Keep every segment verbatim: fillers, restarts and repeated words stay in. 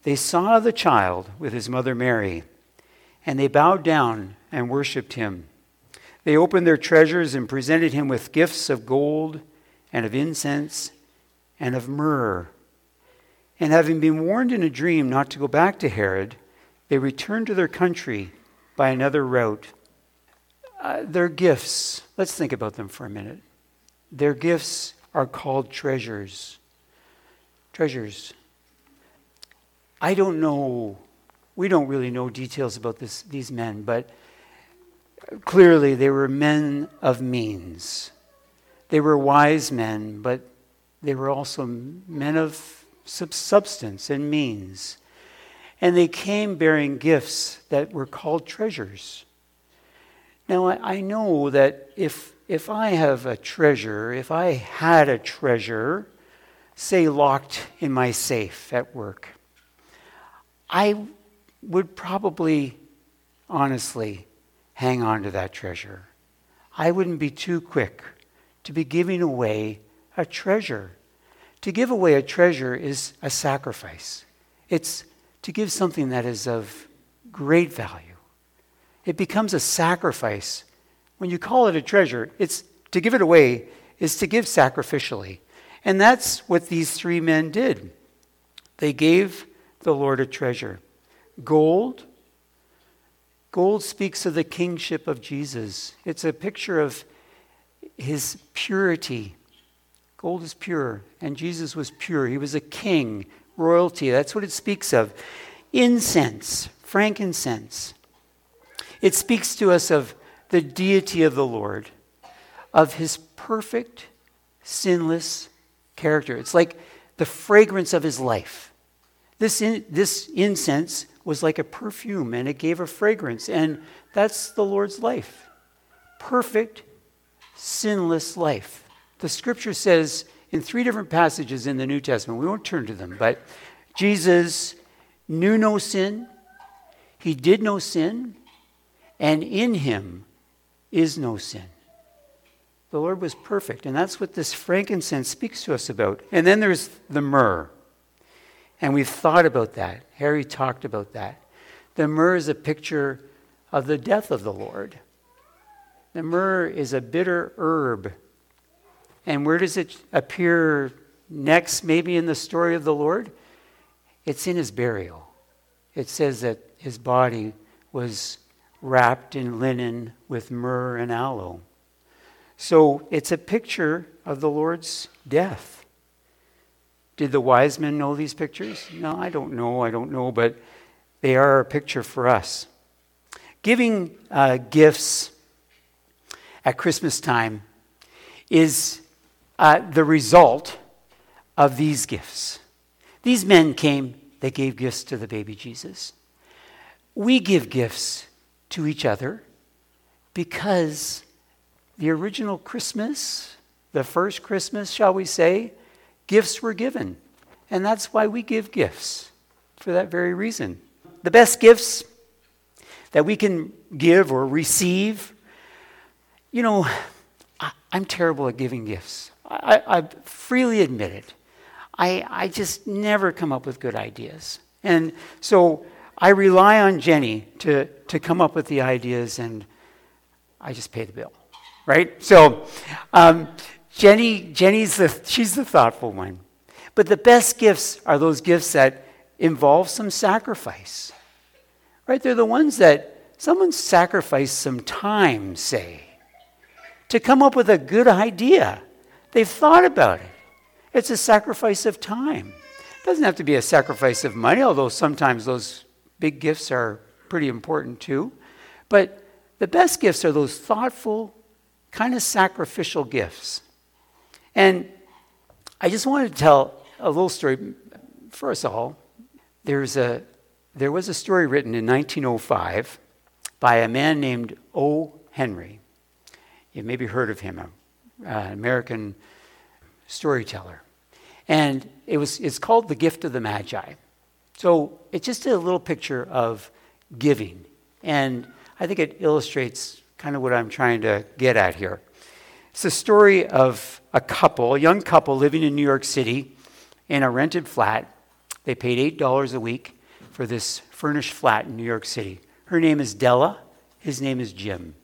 they saw the child with his mother Mary, and they bowed down and worshipped him. They opened their treasures and presented him with gifts of gold and of incense and of myrrh. And having been warned in a dream not to go back to Herod, they returned to their country by another route. Uh, their gifts, let's think about them for a minute. Their gifts are called treasures. Treasures. I don't know, we don't really know details about this, these men, but clearly they were men of means. They were wise men, but they were also men of substance and means. And they came bearing gifts that were called treasures. Now, I, I know that if if I have a treasure, if I had a treasure, say locked in my safe at work, I would probably, honestly, hang on to that treasure. I wouldn't be too quick to be giving away a treasure. To give away a treasure is a sacrifice. It's to give something that is of great value. It becomes a sacrifice. When you call it a treasure, it's to give it away is to give sacrificially. And that's what these three men did. They gave the Lord a treasure. Gold. Gold speaks of the kingship of Jesus. It's a picture of his purity. Gold is pure, and Jesus was pure. He was a king, royalty. That's what it speaks of. Incense, frankincense. It speaks to us of the deity of the Lord, of his perfect, sinless character. It's like the fragrance of his life. This, in, this incense was like a perfume, and it gave a fragrance, and that's the Lord's life. Perfect, sinless life. The scripture says in three different passages in the New Testament, we won't turn to them, but Jesus knew no sin, he did no sin, and in him is no sin. The Lord was perfect, and that's what this frankincense speaks to us about. And then there's the myrrh, and we've thought about that. Harry talked about that. The myrrh is a picture of the death of the Lord. The myrrh is a bitter herb. And where does it appear next, maybe in the story of the Lord? It's in his burial. It says that his body was wrapped in linen with myrrh and aloe. So it's a picture of the Lord's death. Did the wise men know these pictures? No, I don't know. I don't know, but they are a picture for us. Giving uh, gifts at Christmas time is uh, the result of these gifts. These men came, they gave gifts to the baby Jesus. We give gifts to each other because the original Christmas, the first Christmas, shall we say, gifts were given. And that's why we give gifts, for that very reason. The best gifts that we can give or receive, you know, I, I'm terrible at giving gifts. I, I freely admit it. I, I just never come up with good ideas. And so I rely on Jenny to, to come up with the ideas, and I just pay the bill, right? So um, Jenny, Jenny's the, she's the thoughtful one. But the best gifts are those gifts that involve some sacrifice, right? They're the ones that someone sacrificed some time, say, to come up with a good idea. They've thought about it. It's a sacrifice of time. It doesn't have to be a sacrifice of money, although sometimes those big gifts are pretty important too. But the best gifts are those thoughtful, kind of sacrificial gifts. And I just wanted to tell a little story for us all. There's a, there was a story written in nineteen oh five by a man named O. Henry. You've maybe heard of him, an American storyteller. And it was it's called The Gift of the Magi. So it's just a little picture of giving. And I think it illustrates kind of what I'm trying to get at here. It's the story of a couple, a young couple living in New York City in a rented flat They paid eight dollars a week for this furnished flat in New York City. Her name is Della. His name is Jim.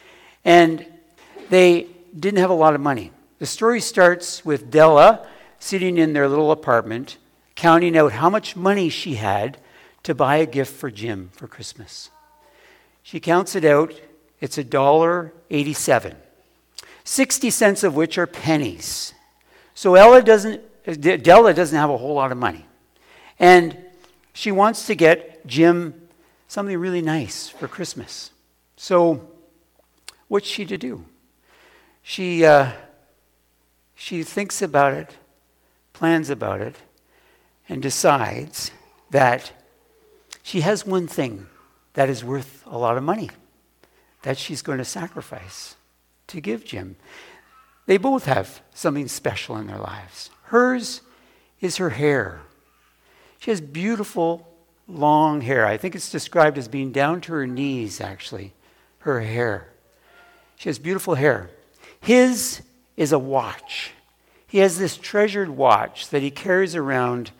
And they didn't have a lot of money. The story starts with Della sitting in their little apartment, counting out how much money she had to buy a gift for Jim for Christmas. She counts it out. It's one dollar and eighty-seven cents, sixty cents of which are pennies. So Ella doesn't, Della doesn't have a whole lot of money. And she wants to get Jim something really nice for Christmas. So what's she to do? She, uh, she thinks about it, plans about it, and decides that she has one thing that is worth a lot of money that she's going to sacrifice to give Jim. They both have something special in their lives. Hers is her hair. She has beautiful, long hair. I think it's described as being down to her knees, actually, her hair. She has beautiful hair. His is a watch. He has this treasured watch that he carries around,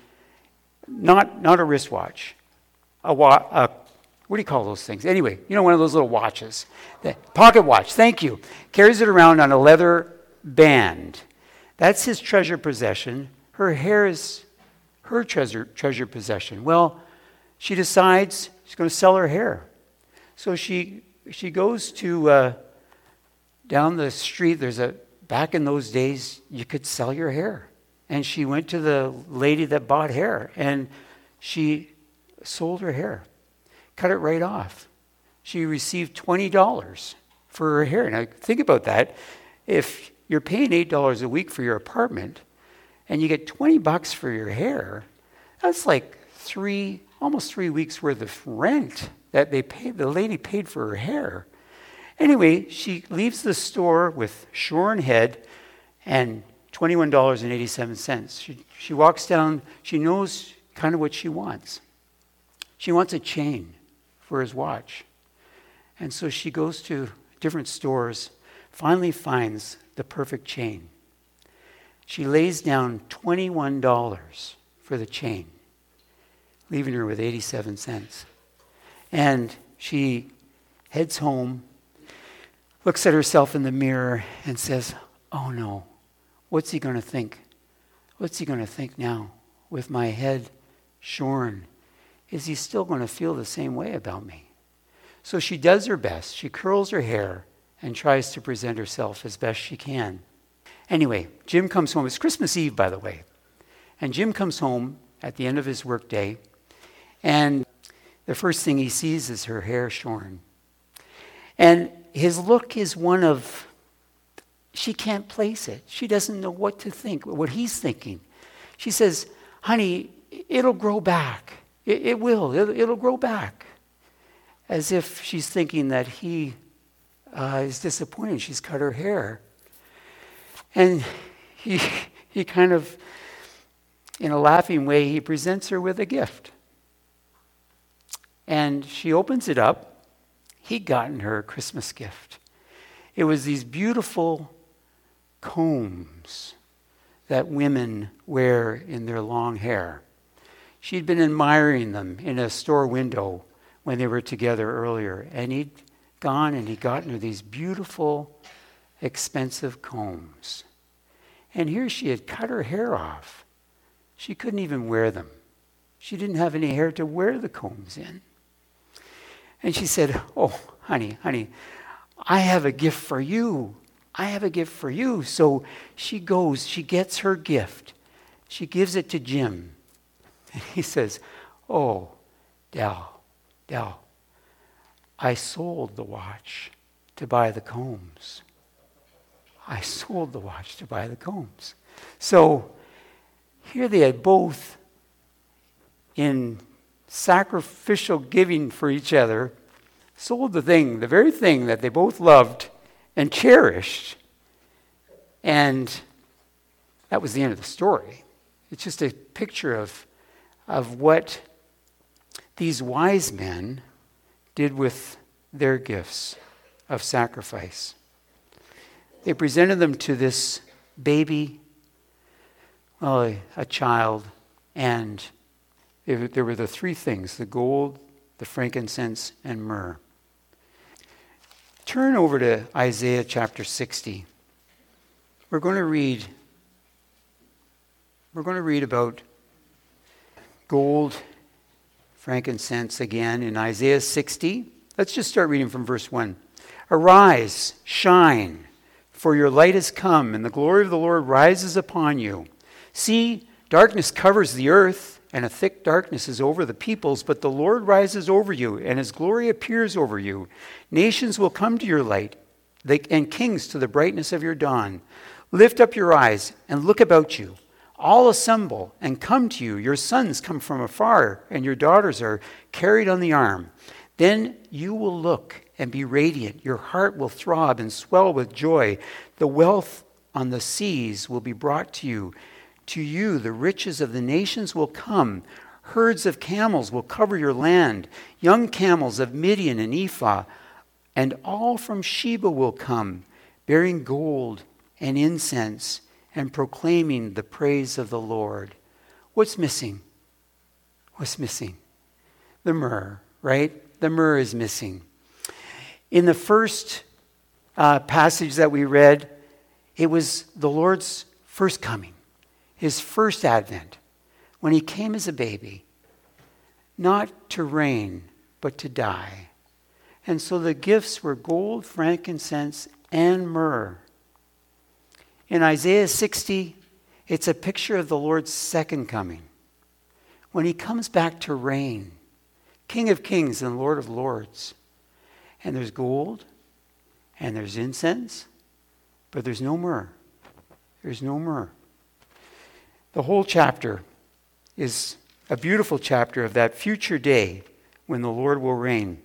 not, not a wristwatch, a, wa- a what do you call those things? Anyway, you know, one of those little watches. The pocket watch, thank you. Carries it around on a leather band. That's his treasure possession. Her hair is her treasure, treasure possession. Well, she decides she's going to sell her hair. So she she goes to uh, down the street. There's a, back in those days, you could sell your hair. And she went to the lady that bought hair, and she sold her hair. Cut it right off. She received twenty dollars for her hair. Now, think about that. If you're paying eight dollars a week for your apartment and you get twenty bucks for your hair, that's like three, almost three weeks worth of rent that they paid, the lady paid for her hair. Anyway, she leaves the store with shorn head and twenty-one dollars and eighty-seven cents. She, she walks down, she knows kind of what she wants. She wants a chain for his watch. And so she goes to different stores, finally finds the perfect chain. She lays down twenty-one dollars for the chain, leaving her with eighty-seven cents. And she heads home, looks at herself in the mirror and says, oh no, what's he going to think? What's he going to think now with my head shorn? Is he still going to feel the same way about me? So she does her best. She curls her hair and tries to present herself as best she can. Anyway, Jim comes home. It's Christmas Eve, by the way. And Jim comes home at the end of his workday, and the first thing he sees is her hair shorn. And his look is one of, she can't place it. She doesn't know what to think, what he's thinking. She says, honey, it'll grow back. It, it will. It'll, it'll grow back. As if she's thinking that he uh, is disappointed. She's cut her hair. And he, he kind of, in a laughing way, he presents her with a gift. And she opens it up. He'd gotten her a Christmas gift. It was these beautiful combs that women wear in their long hair. She'd been admiring them in a store window when they were together earlier. And he'd gone and he'd gotten her these beautiful, expensive combs. And here she had cut her hair off. She couldn't even wear them. She didn't have any hair to wear the combs in. And she said, oh, honey, honey, I have a gift for you. I have a gift for you. So she goes, she gets her gift. She gives it to Jim. And he says, oh, Del, Del, I sold the watch to buy the combs. I sold the watch to buy the combs. So here they had both, in sacrificial giving for each other, sold the thing, the very thing that they both loved and cherished. And that was the end of the story. It's just a picture of of what these wise men did with their gifts of sacrifice. They presented them to this baby, well, a child, and There were the three things, the gold, the frankincense, and myrrh. Turn over to Isaiah chapter sixty. We're going to read, we're going to read about gold, frankincense again in Isaiah sixty. Let's just start reading from verse one. Arise, shine, for your light has come, and the glory of the Lord rises upon you. See, darkness covers the earth, and a thick darkness is over the peoples, but the Lord rises over you, and his glory appears over you. Nations will come to your light, and kings to the brightness of your dawn. Lift up your eyes and look about you. All assemble and come to you. Your sons come from afar, and your daughters are carried on the arm. Then you will look and be radiant. Your heart will throb and swell with joy. The wealth on the seas will be brought to you. To you, the riches of the nations will come. Herds of camels will cover your land. Young camels of Midian and Ephah. And all from Sheba will come, bearing gold and incense and proclaiming the praise of the Lord. What's missing? What's missing? The myrrh, right? The myrrh is missing. In the first uh, passage that we read, it was the Lord's first coming. His first advent, when he came as a baby, not to reign, but to die. And so the gifts were gold, frankincense, and myrrh. In Isaiah sixty, it's a picture of the Lord's second coming, when he comes back to reign, King of kings and Lord of lords. And there's gold, and there's incense, but there's no myrrh. There's no myrrh. The whole chapter is a beautiful chapter of that future day when the Lord will reign.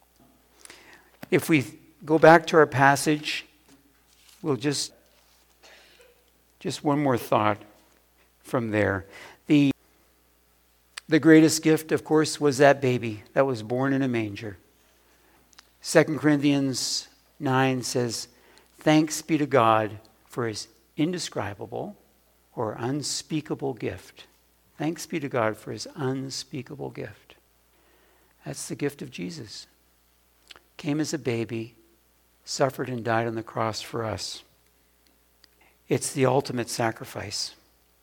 If we go back to our passage, we'll just, just one more thought from there. The, the greatest gift, of course, was that baby that was born in a manger. Second Corinthians nine says, "Thanks be to God for his indescribable or unspeakable gift." Thanks be to God for his unspeakable gift. That's the gift of Jesus. Came as a baby, suffered and died on the cross for us. It's the ultimate sacrifice.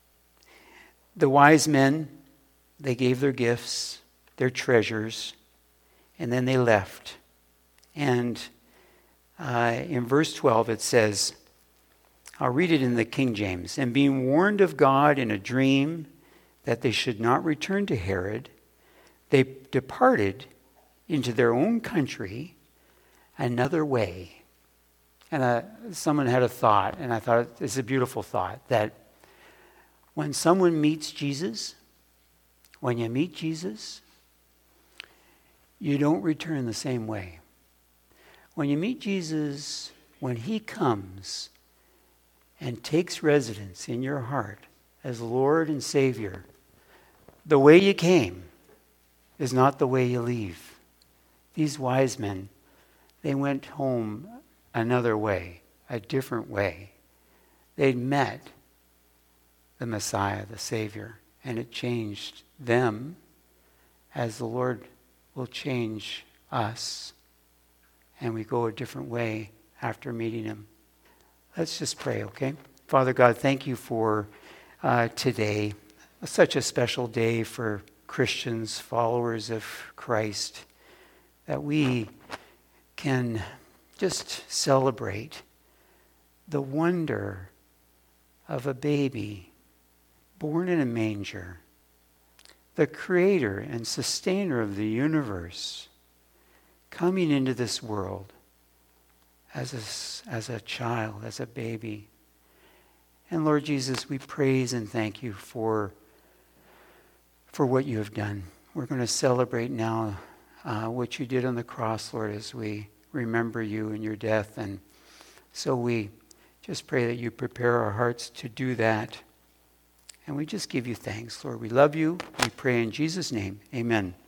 The wise men, they gave their gifts, their treasures, and then they left. And uh, in verse twelve it says, I'll read it in the King James. "And being warned of God in a dream that they should not return to Herod, they departed into their own country another way." And uh, someone had a thought, and I thought it's a beautiful thought, that when someone meets Jesus, when you meet Jesus, you don't return the same way. When you meet Jesus, when he comes and takes residence in your heart as Lord and Savior, the way you came is not the way you leave. These wise men, they went home another way, a different way. They'd met the Messiah, the Savior, and it changed them as the Lord will change us, and we go a different way after meeting him. Let's just pray, okay? Father God, thank you for uh, today. Such a special day for Christians, followers of Christ, that we can just celebrate the wonder of a baby born in a manger, the creator and sustainer of the universe, coming into this world as a, as a child, as a baby. And Lord Jesus, we praise and thank you for, for what you have done. We're going to celebrate now uh, what you did on the cross, Lord, as we remember you and your death. And so we just pray that you prepare our hearts to do that. And we just give you thanks, Lord. We love you. We pray in Jesus' name. Amen.